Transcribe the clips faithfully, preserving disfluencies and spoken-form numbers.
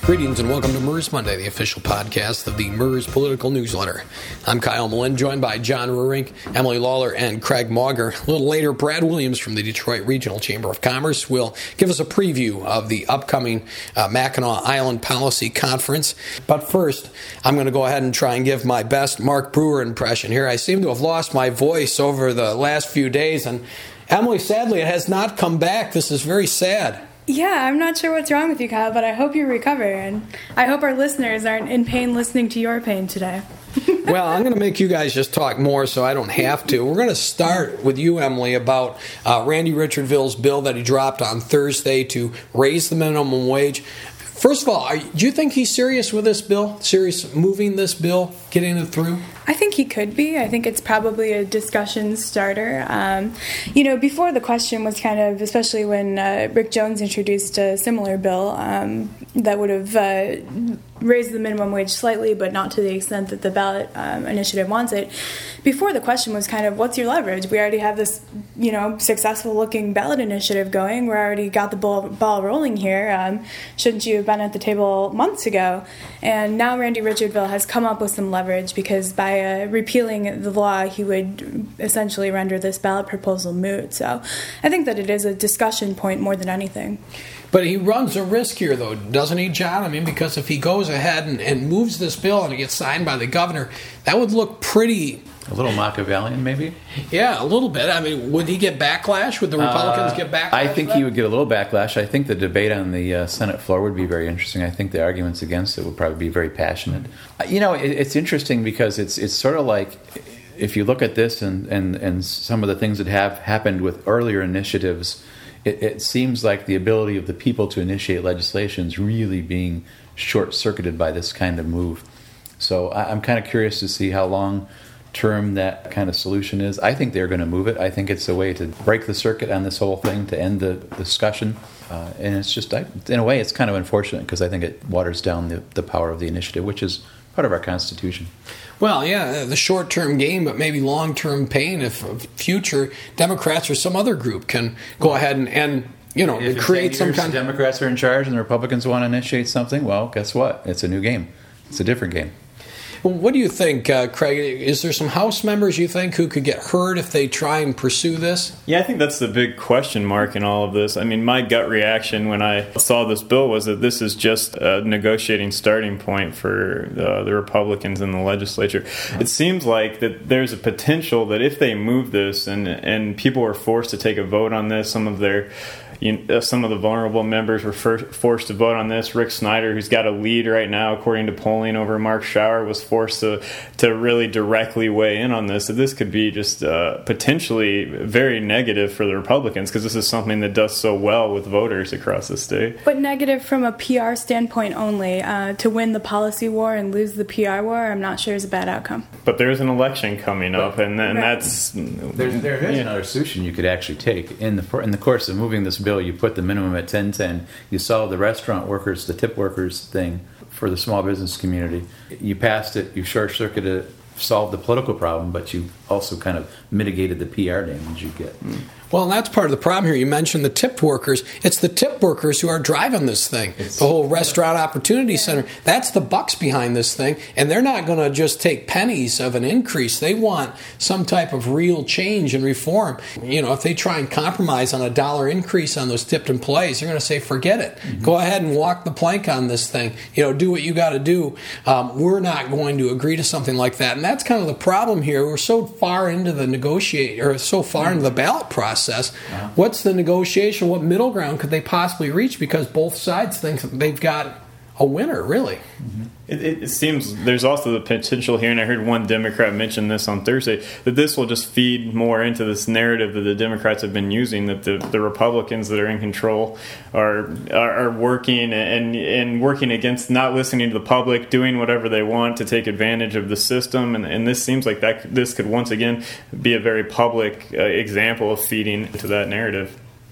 Greetings and welcome to MERS Monday, the official podcast of the MERS Political Newsletter. I'm Kyle Malin, joined by John Rurink, Emily Lawler, and Craig Mauger. A little later, Brad Williams from the Detroit Regional Chamber of Commerce will give us a preview of the upcoming uh, Mackinac Island Policy Conference. But first, I'm going to go ahead and try and give my best Mark Brewer impression here. I seem to have lost my voice over the last few days, and Emily, sadly, it has not come back. This is very sad. Yeah, I'm not sure what's wrong with you, Kyle, but I hope you recover, and I hope our listeners aren't in pain listening to your pain today. Well, I'm going to make you guys just talk more so I don't have to. We're going to start with you, Emily, about uh, Randy Richardville's bill that he dropped on Thursday to raise the minimum wage. First of all, are, do you think he's serious with this bill? Serious moving this bill, getting it through? I think he could be. I think it's probably a discussion starter. Um, you know, before the question was kind of, especially when uh, Rick Jones introduced a similar bill um, that would have uh, raised the minimum wage slightly, but not to the extent that the ballot um, initiative wants it. Before the question was kind of, what's your leverage? We already have this, you know, successful-looking ballot initiative going. We already got the ball, ball rolling here. Um, shouldn't you have been at the table months ago? And now Randy Richardville has come up with some leverage because by uh, repealing the law, he would essentially render this ballot proposal moot. So I think that it is a discussion point more than anything. But he runs a risk here, though, doesn't he, John? I mean, because if he goes ahead and, and moves this bill and it gets signed by the governor, that would look pretty... A little Machiavellian, maybe? Yeah, a little bit. I mean, would he get backlash? Would the Republicans uh, get backlash? I think he would get a little backlash. I think the debate on the uh, Senate floor would be very interesting. I think the arguments against it would probably be very passionate. Uh, you know, it, it's interesting because it's it's sort of like... If you look at this and, and, and some of the things that have happened with earlier initiatives, it, it seems like the ability of the people to initiate legislation is really being short-circuited by this kind of move. So I, I'm kind of curious to see how long-term that kind of solution is. I think they're going to move it. I think it's a way to break the circuit on this whole thing, to end the discussion. Uh, and it's just, I, in a way, it's kind of unfortunate because I think it waters down the, the power of the initiative, which is part of our Constitution. Well, yeah, the short-term gain, but maybe long-term pain if future Democrats or some other group can go ahead and, and you know, if create some kind of... Democrats are in charge and the Republicans want to initiate something, well, guess what? It's a new game. It's a different game. Well, what do you think, uh, Craig? Is there some House members you think who could get hurt if they try and pursue this? Yeah, I think that's the big question mark in all of this. I mean, my gut reaction when I saw this bill was that this is just a negotiating starting point for uh, the Republicans in the legislature. It seems like that there's a potential that if they move this and and people are forced to take a vote on this, some of their You know, some of the vulnerable members were for, forced to vote on this. Rick Snyder, who's got a lead right now, according to polling over Mark Schauer, was forced to to really directly weigh in on this. So this could be just uh, potentially very negative for the Republicans because this is something that does so well with voters across the state. But negative from a P R standpoint only. Uh, to win the policy war and lose the P R war, I'm not sure is a bad outcome. But there's an election coming up, and, and right. that's... There, there is another solution you could actually take. In the in the course of moving this bill, you put the minimum at ten ten. You solve the restaurant workers, the tip workers thing for the small business community. You passed it, you short-circuited it, solved the political problem, but you also kind of mitigated the P R damage you get. Mm. Well, and that's part of the problem here. You mentioned the tip workers. It's the tip workers who are driving this thing. It's, the whole Restaurant Opportunity yeah. Center. That's the bucks behind this thing. And they're not going to just take pennies of an increase. They want some type of real change and reform. You know, if they try and compromise on a dollar increase on those tipped employees, they're going to say, forget it. Mm-hmm. Go ahead and walk the plank on this thing. You know, do what you got to do. Um, we're not going to agree to something like that. And that's kind of the problem here. We're so far into the negotiate, or so far mm-hmm. into the ballot process. Uh-huh. What's the negotiation? What middle ground could they possibly reach? Because both sides think they've got a winner, really. Mm-hmm. It, it, it seems there's also the potential here, and I heard one Democrat mention this on Thursday, that this will just feed more into this narrative that the Democrats have been using, that the, the Republicans that are in control are, are are working and and working against not listening to the public, doing whatever they want to take advantage of the system, and, and this seems like that this could once again be a very public uh, example of feeding into that narrative.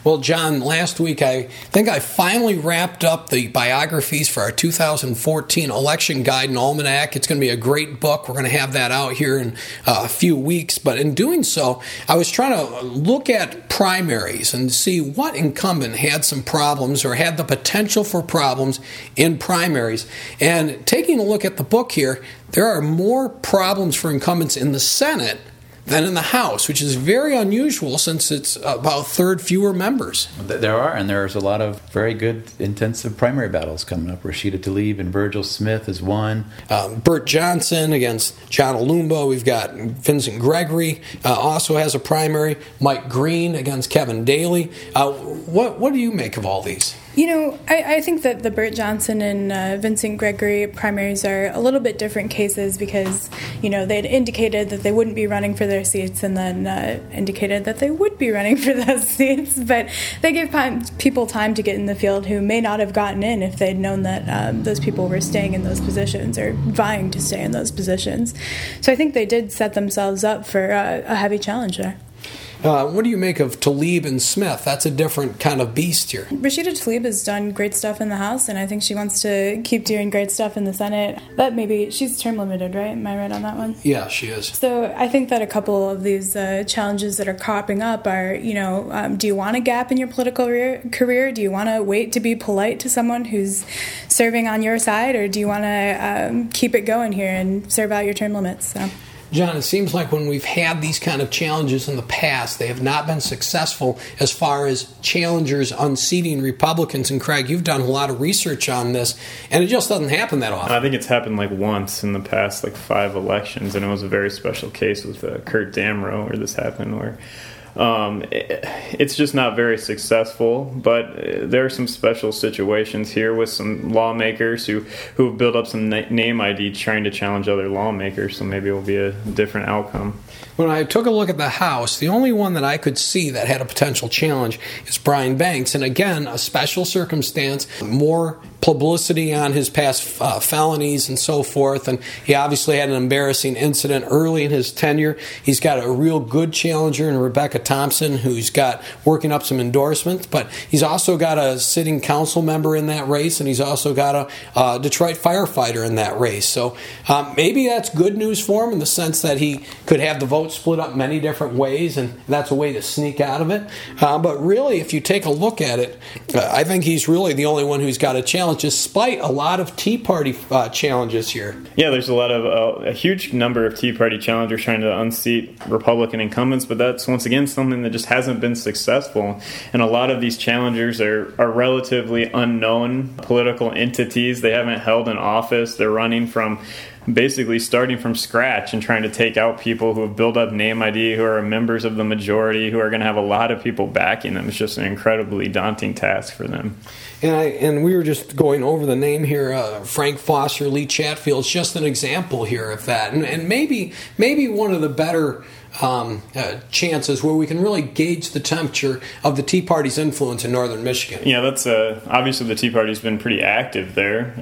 Well, John, last week I think I finally wrapped up the biographies for our two thousand fourteen Election Guide and Almanac. It's going to be a great book. We're going to have that out here in uh, a few weeks. But in doing so, I was trying to look at primaries and see what incumbent had some problems or had the potential for problems in primaries. And taking a look at the book here, there are more problems for incumbents in the Senate than in the House, which is very unusual since it's about a third fewer members. There are, and there's a lot of very good, intensive primary battles coming up. Rashida Tlaib and Virgil Smith is one. Um, Bert Johnson against John Olumbo. We've got Vincent Gregory uh, also has a primary. Mike Green against Kevin Daly. Uh, what what do you make of all these? You know, I, I think that the Bert Johnson and uh, Vincent Gregory primaries are a little bit different cases because, you know, they'd indicated that they wouldn't be running for their seats and then uh, indicated that they would be running for those seats. But they gave people time to get in the field who may not have gotten in if they'd known that um, those people were staying in those positions or vying to stay in those positions. So I think they did set themselves up for uh, a heavy challenge there. Uh, what do you make of Tlaib and Smith? That's a different kind of beast here. Rashida Tlaib has done great stuff in the House, and I think she wants to keep doing great stuff in the Senate. That maybe she's term limited, right? Am I right on that one? Yeah, she is. So I think that a couple of these uh, challenges that are cropping up are, you know, um, do you want a gap in your political re- career? Do you want to wait to be polite to someone who's serving on your side, or do you want to um, keep it going here and serve out your term limits? So. John, it seems like when we've had these kind of challenges in the past, they have not been successful as far as challengers unseating Republicans. And Craig, you've done a lot of research on this, and it just doesn't happen that often. I think it's happened like once in the past like five elections, and it was a very special case with uh, Kurt Damrow where this happened, where Um, it, it's just not very successful, but there are some special situations here with some lawmakers who, who have built up some na- name I D trying to challenge other lawmakers, so maybe it will be a different outcome. When I took a look at the House, the only one that I could see that had a potential challenge is Brian Banks. And again, a special circumstance, more publicity on his past uh, felonies and so forth. And he obviously had an embarrassing incident early in his tenure. He's got a real good challenger in Rebecca Thompson, who's got working up some endorsements. But he's also got a sitting council member in that race, and he's also got a uh, Detroit firefighter in that race. So um, maybe that's good news for him in the sense that he could have the vote split up many different ways, and that's a way to sneak out of it. Uh, but really, if you take a look at it, uh, I think he's really the only one who's got a challenge, despite a lot of Tea Party uh, challenges here. Yeah, there's a lot of uh, a huge number of Tea Party challengers trying to unseat Republican incumbents, but that's once again something that just hasn't been successful. And a lot of these challengers are, are relatively unknown political entities. They haven't held an office. They're running from basically starting from scratch and trying to take out people who have built up name I D, who are members of the majority, who are going to have a lot of people backing them. It's just an incredibly daunting task for them. And I and we were just going over the name here, uh, Frank Foster, Lee Chatfield. It's just an example here of that, and, and maybe maybe one of the better um, uh, chances where we can really gauge the temperature of the Tea Party's influence in northern Michigan. Yeah, that's uh, obviously the Tea Party's been pretty active there,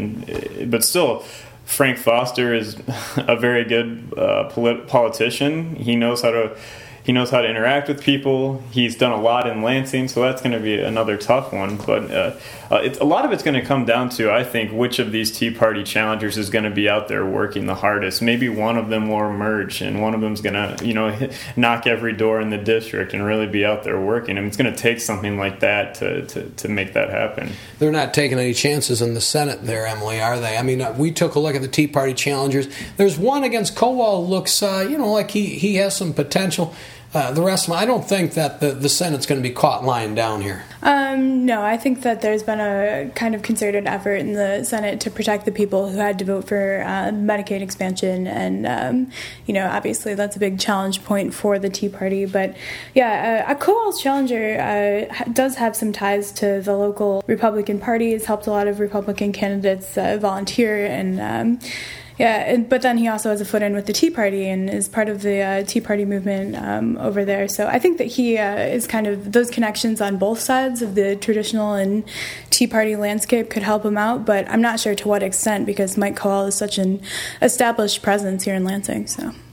and but still. Frank Foster is a very good uh, polit- politician. He knows how to he knows how to interact with people. He's done a lot in Lansing, so that's going to be another tough one. But uh, uh, it's, a lot of it's going to come down to, I think, which of these Tea Party challengers is going to be out there working the hardest. Maybe one of them will emerge, and one of them's going to, you know, hit, knock every door in the district and really be out there working. I mean, it's going to take something like that to, to, to make that happen. They're not taking any chances in the Senate there, Emily, are they? I mean, uh, we took a look at the Tea Party challengers. There's one against Kowal who looks, uh, you know, like he, he has some potential. Uh, the rest of them, I don't think that the, the Senate's going to be caught lying down here. Um, no, I think that there's been a kind of concerted effort in the Senate to protect the people who had to vote for uh, Medicaid expansion. And, um, you know, obviously that's a big challenge point for the Tea Party. But, yeah, uh, a Kowal's challenger uh, does have some ties to the local Republican Party. He's helped a lot of Republican candidates uh, volunteer and um Yeah, and, but then he also has a foot in with the Tea Party and is part of the uh, Tea Party movement um, over there. So I think that he uh, is kind of, those connections on both sides of the traditional and Tea Party landscape could help him out, but I'm not sure to what extent because Mike Kowal is such an established presence here in Lansing. So.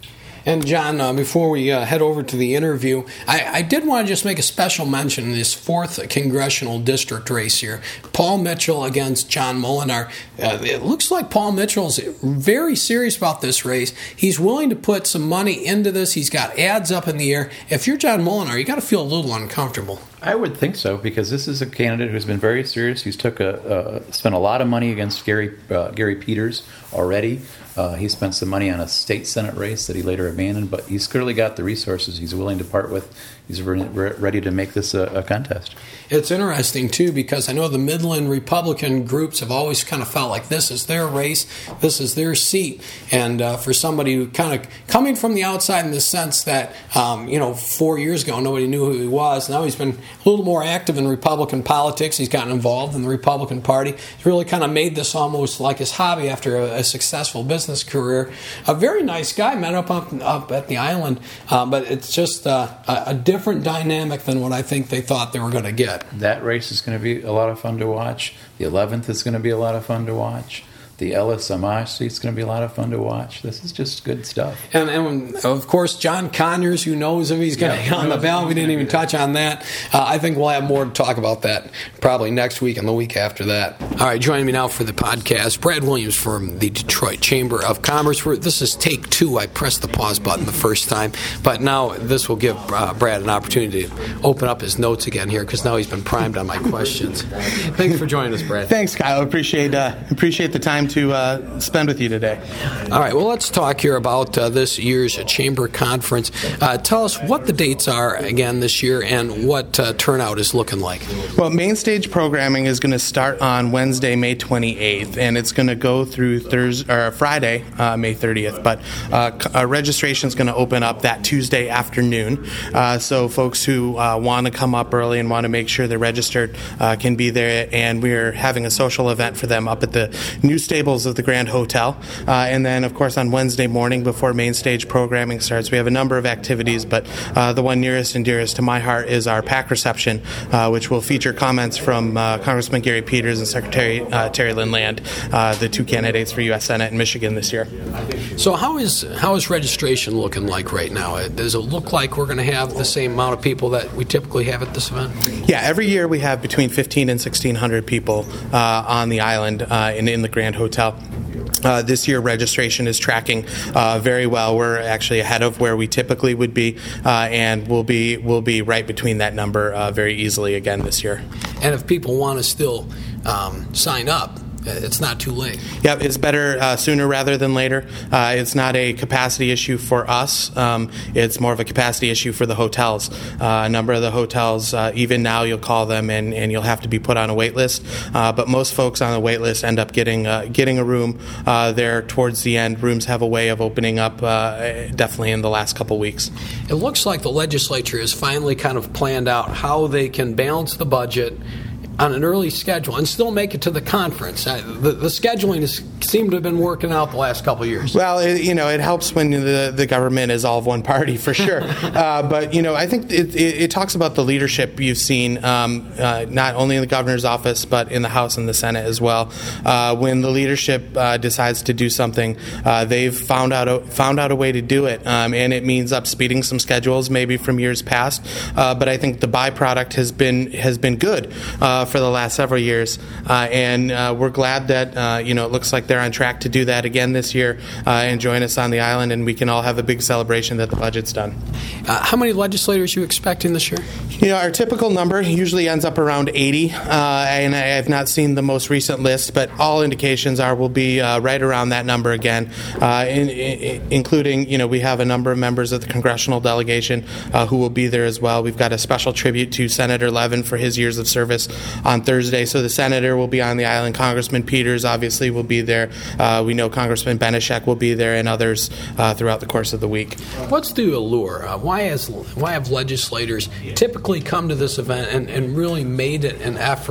And John, uh, before we uh, head over to the interview, I, I did want to just make a special mention in this fourth congressional district race here. Paul Mitchell against John Moolenaar. Uh, it looks like Paul Mitchell's very serious about this race. He's willing to put some money into this. He's got ads up in the air. If you're John Moolenaar, you got to feel a little uncomfortable. I would think so, because this is a candidate who's been very serious. He's took a uh, spent a lot of money against Gary uh, Gary Peters already. Uh, he spent some money on a state senate race that he later abandoned, but he's clearly got the resources he's willing to part with. He's re- re- ready to make this a, a contest. It's interesting, too, because I know the Midland Republican groups have always kind of felt like this is their race, this is their seat. And uh, for somebody who kind of coming from the outside in the sense that, um, you know, four years ago, nobody knew who he was. Now he's been a little more active in Republican politics. He's gotten involved in the Republican Party. He's really kind of made this almost like his hobby after a, a successful business career. A very nice guy, met up up, up at the island, uh, but it's just uh, a, a different dynamic than what I think they thought they were going to get. That race is going to be a lot of fun to watch. The eleventh is going to be a lot of fun to watch. The Ellis Amash seat's going to be a lot of fun to watch. This is just good stuff. And, and of course, John Conyers, who knows if he's going to yeah, be on the ballot. We didn't even touch on that. Uh, I think we'll have more to talk about that probably next week and the week after that. All right, joining me now for the podcast, Brad Williams from the Detroit Chamber of Commerce. We're, this is take two. I pressed the pause button the first time, but now this will give uh, Brad an opportunity to open up his notes again here, because now he's been primed on my questions. Thanks for joining us, Brad. Thanks, Kyle. Appreciate uh, appreciate the time to uh, spend with you today. All right, well, let's talk here about uh, this year's Chamber Conference. Uh, tell us what the dates are again this year and what uh, turnout is looking like. Well, main stage programming is going to start on Wednesday, May twenty-eighth, and it's going to go through Thursday or Friday, uh, May thirtieth. But uh, uh, registration is going to open up that Tuesday afternoon. Uh, so folks who uh, want to come up early and want to make sure they're registered uh, can be there. And we're having a social event for them up at the new stables of the Grand Hotel. Uh, and then, of course, on Wednesday morning before main stage programming starts, we have a number of activities, but uh, the one nearest and dearest to my heart is our PAC reception, uh, which will feature comments from uh, Congressman Gary Peters and Secretary uh, Terry Lynn Land, uh, the two candidates for U S Senate in Michigan this year. So how is how is registration looking like right now? Does it look like we're going to have the same amount of people that we typically have at this event? Yeah, every year we have between fifteen and sixteen hundred people uh, on the island uh, and in the Grand Hotel. Uh, this year, registration is tracking uh, very well. We're actually ahead of where we typically would be, uh, and we'll be we'll be right between that number uh, very easily again this year. And if people want to still um, sign up, it's not too late. Yep, it's better uh, sooner rather than later. Uh, it's not a capacity issue for us. Um, it's more of a capacity issue for the hotels. Uh, a number of the hotels, uh, even now, you'll call them and, and you'll have to be put on a wait list. Uh, but most folks on the wait list end up getting uh, getting a room uh, there towards the end. Rooms have a way of opening up uh, definitely in the last couple weeks. It looks like the legislature has finally kind of planned out how they can balance the budget on an early schedule and still make it to the conference. Uh, the, the scheduling has seemed to have been working out the last couple of years. Well, it, you know, it helps when the, the government is all of one party, for sure. uh, but, you know, I think it, it, it talks about the leadership you've seen, um, uh, not only in the governor's office, but in the House and the Senate as well. Uh, when the leadership uh, decides to do something, uh, they've found out a, found out a way to do it, um, and it means up speeding some schedules maybe from years past. Uh, but I think the byproduct has been has been good uh, for the last several years, uh, and uh, we're glad that uh, you know it looks like they're on track to do that again this year uh, and join us on the island, and we can all have a big celebration that the budget's done. Uh, how many legislators are you expecting this year? You know, our typical number usually ends up around eighty, uh, and I have not seen the most recent list, but all indications are we'll be uh, right around that number again, uh, in, in, including, you know, we have a number of members of the congressional delegation uh, who will be there as well. We've got a special tribute to Senator Levin for his years of service on Thursday, so the senator will be on the island. Congressman Peters obviously will be there. Uh, we know Congressman Benishek will be there, and others uh, throughout the course of the week. What's the allure? Uh, why has why have legislators typically come to this event and, and really made it an effort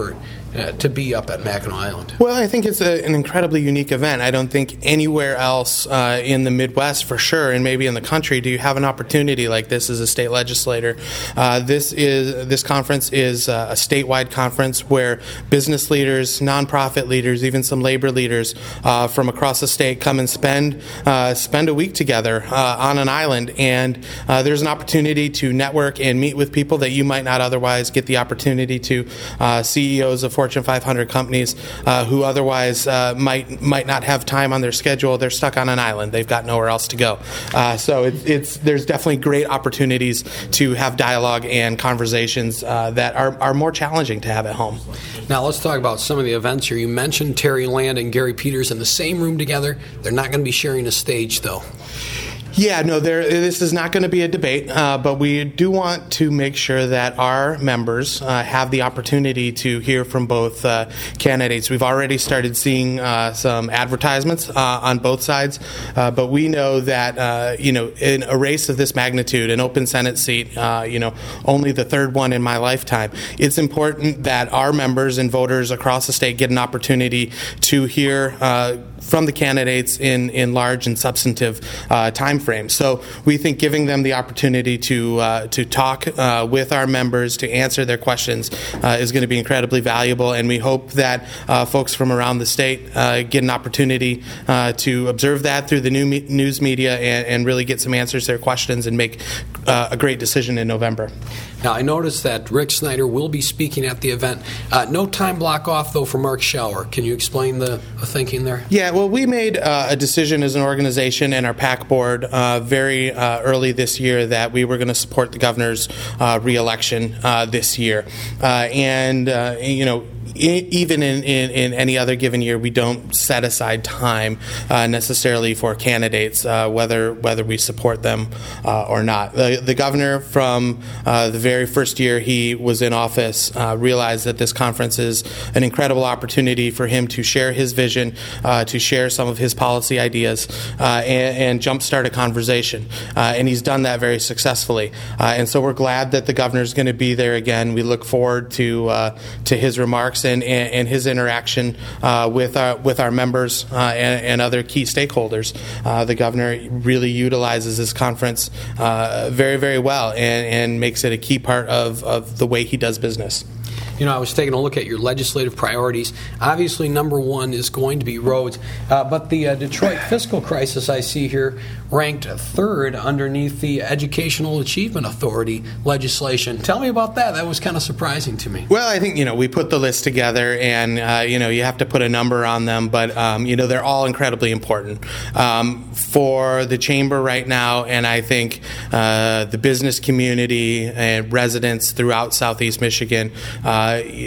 uh, to be up at Mackinac Island? Well, I think it's a, an incredibly unique event. I don't think anywhere else uh, in the Midwest, for sure, and maybe in the country, do you have an opportunity like this as a state legislator. Uh, this is this conference is uh, a statewide conference where business leaders, nonprofit leaders, even some labor leaders uh, from across the state come and spend uh, spend a week together uh, on an island, and uh, there's an opportunity to network and meet with people that you might not otherwise get the opportunity to. Uh, C E Os of Fortune five hundred companies uh, who otherwise uh, might might not have time on their schedule. They're stuck on an island. They've got nowhere else to go. Uh, so it, it's there's definitely great opportunities to have dialogue and conversations uh, that are, are more challenging to have at home. Now let's talk about some of the events here. You mentioned Terry Land and Gary Peters in the same room together. They're not going to be sharing a stage, though. Yeah, no, there, this is not going to be a debate, uh, but we do want to make sure that our members uh, have the opportunity to hear from both uh, candidates. We've already started seeing uh, some advertisements uh, on both sides, uh, but we know that, uh, you know, in a race of this magnitude, an open Senate seat, uh, you know, only the third one in my lifetime, it's important that our members and voters across the state get an opportunity to hear uh, from the candidates in, in large and substantive uh, time frames. So we think giving them the opportunity to uh, to talk uh, with our members, to answer their questions, uh, is going to be incredibly valuable, and we hope that uh, folks from around the state uh, get an opportunity uh, to observe that through the new me- news media and, and really get some answers to their questions and make uh, a great decision in November. Now, I noticed that Rick Snyder will be speaking at the event. Uh, no time block off, though, for Mark Schauer. Can you explain the, the thinking there? Yeah, well, we made uh, a decision as an organization and our PAC board uh, very uh, early this year that we were going to support the governor's uh, reelection uh, this year. Uh, and, uh, you know, even in, in, in any other given year, we don't set aside time uh, necessarily for candidates, uh, whether whether we support them uh, or not. The, the governor, from uh, the very first year he was in office, uh, realized that this conference is an incredible opportunity for him to share his vision, uh, to share some of his policy ideas, uh, and, and jumpstart a conversation. Uh, and he's done that very successfully. Uh, and so we're glad that the governor's going to be there again. We look forward to uh, to his remarks and, and, and his interaction uh, with our with our members uh, and, and other key stakeholders. Uh, the governor really utilizes this conference uh, very, very well and, and makes it a key part of, of the way he does business. You know, I was taking a look at your legislative priorities. Obviously, number one is going to be roads, uh, but the uh, Detroit fiscal crisis I see here ranked third underneath the Educational Achievement Authority legislation. Tell me about that. That was kind of surprising to me. Well, I think, you know, we put the list together and, uh, you know, you have to put a number on them, but, um, you know, they're all incredibly important um, for the chamber right now, and I think uh, the business community and residents throughout Southeast Michigan. Uh,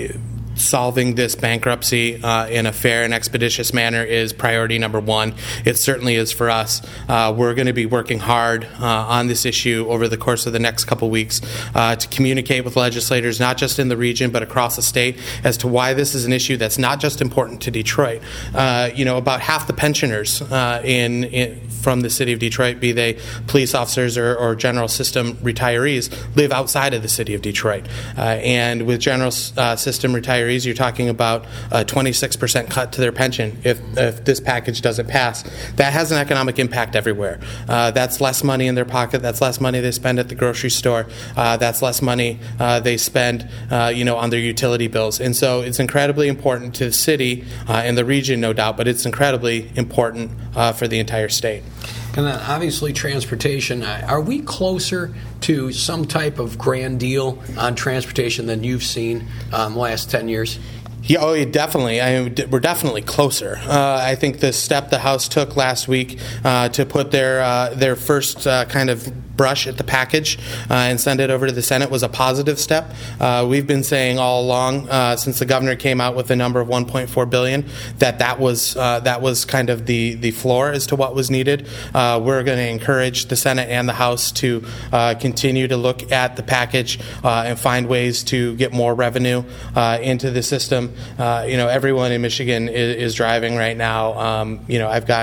Solving this bankruptcy uh, in a fair and expeditious manner is priority number one. It certainly is for us. Uh, we're going to be working hard uh, on this issue over the course of the next couple weeks uh, to communicate with legislators, not just in the region but across the state, as to why this is an issue that's not just important to Detroit. Uh, you know, about half the pensioners uh, in, in from the city of Detroit, be they police officers or, or general system retirees, live outside of the city of Detroit. Uh, and with general uh, system retirees, you're talking about a twenty-six percent cut to their pension if, if this package doesn't pass. That has an economic impact everywhere. Uh, that's less money in their pocket. That's less money they spend at the grocery store. Uh, that's less money uh, they spend, uh, you know, on their utility bills. And so it's incredibly important to the city uh, and the region, no doubt, but it's incredibly important uh, for the entire state. And then obviously transportation. Are we closer to some type of grand deal on transportation than you've seen um, the last ten years? Yeah, oh, yeah, definitely. I mean, we're definitely closer. Uh, I think the step the House took last week uh, to put their uh, their first uh, kind of brush at the package uh, and send it over to the Senate was a positive step. Uh, we've been saying all along, uh, since the governor came out with a number of one point four billion dollars, that that was uh, that was kind of the, the floor as to what was needed. Uh, we're going to encourage the Senate and the House to uh, continue to look at the package uh, and find ways to get more revenue uh, into the system. Uh, you know, everyone in Michigan is, is driving right now. Um, you know, I've got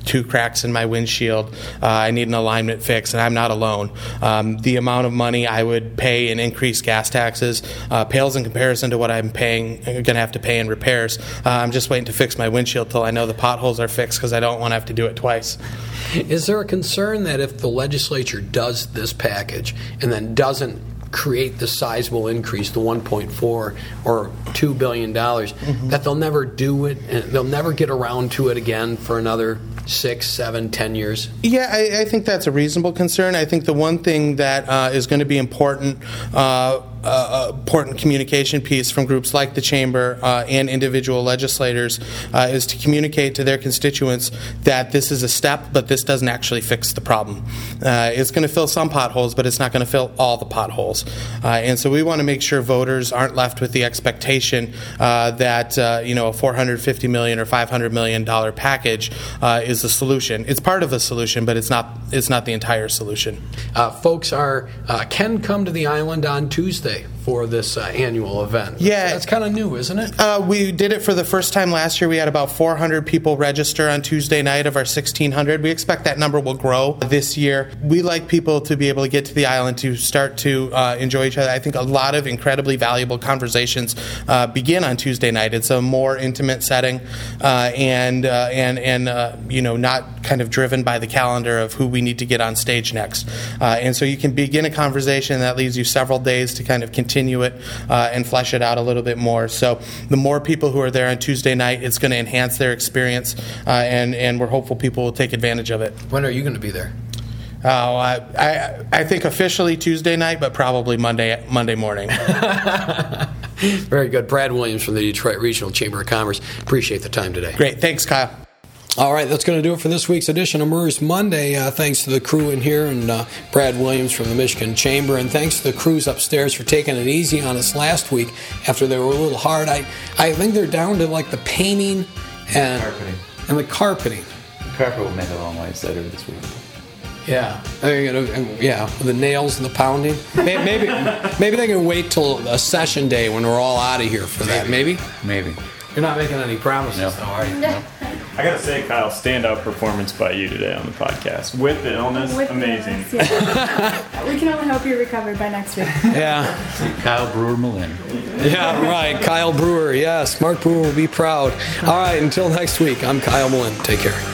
two cracks in my windshield. Uh, I need an alignment fix, and I'm not alone. Um, the amount of money I would pay in increased gas taxes uh, pales in comparison to what I'm paying, going to have to pay in repairs. Uh, I'm just waiting to fix my windshield till I know the potholes are fixed because I don't want to have to do it twice. Is there a concern that if the legislature does this package and then doesn't create the sizable increase, the one point four or two billion dollars, mm-hmm. that they'll never do it, and they'll never get around to it again for another six, seven, ten years? Yeah, I, I think that's a reasonable concern. I think the one thing that uh, is going to be important, uh, uh, important communication piece from groups like the Chamber uh, and individual legislators uh, is to communicate to their constituents that this is a step, but this doesn't actually fix the problem. Uh, it's going to fill some potholes, but it's not going to fill all the potholes. Uh, and so we want to make sure voters aren't left with the expectation uh, that uh, you know a four hundred fifty million dollars or five hundred million dollars package uh, is the solution. It's part of the solution, but it's not it's not the entire solution. Uh, folks are uh, can come to the island on Tuesday for this uh, annual event. Yeah. That's kind of new, isn't it? Uh, we did it for the first time last year. We had about four hundred people register on Tuesday night of our sixteen hundred. We expect that number will grow this year. We like people to be able to get to the island to start to uh, enjoy each other. I think a lot of incredibly valuable conversations uh, begin on Tuesday night. It's a more intimate setting uh, and, uh, and, and uh, you know, not kind of driven by the calendar of who we need to get on stage next. Uh, and so you can begin a conversation that leaves you several days to kind of continue it uh, and flesh it out a little bit more. So the more people who are there on Tuesday night, it's going to enhance their experience, uh, and, and we're hopeful people will take advantage of it. When are you going to be there? Oh, I, I I think officially Tuesday night, but probably Monday Monday morning. Very good. Brad Williams from the Detroit Regional Chamber of Commerce. Appreciate the time today. Great. Thanks, Kyle. All right, that's going to do it for this week's edition of MERS Monday. Uh, thanks to the crew in here and uh, Brad Williams from the Michigan Chamber, and thanks to the crews upstairs for taking it easy on us last week after they were a little hard. I, I think they're down to like the painting and carpeting. and the carpeting. The carpet will make a long ways later this week. Yeah, they're gonna, yeah, the nails and the pounding. Maybe, maybe, maybe they can wait till a session day when we're all out of here for that. Maybe. Maybe. You're not making any promises, No. though, are you? No. I gotta say, Kyle, standout performance by you today on the podcast. With the illness, With the amazing. illness, yeah. We can only hope you're recovered by next week. Yeah. Kyle Brewer Malin. Yeah, right. Kyle Brewer. Yes, Mark Brewer will be proud. All right, until next week, I'm Kyle Malin. Take care.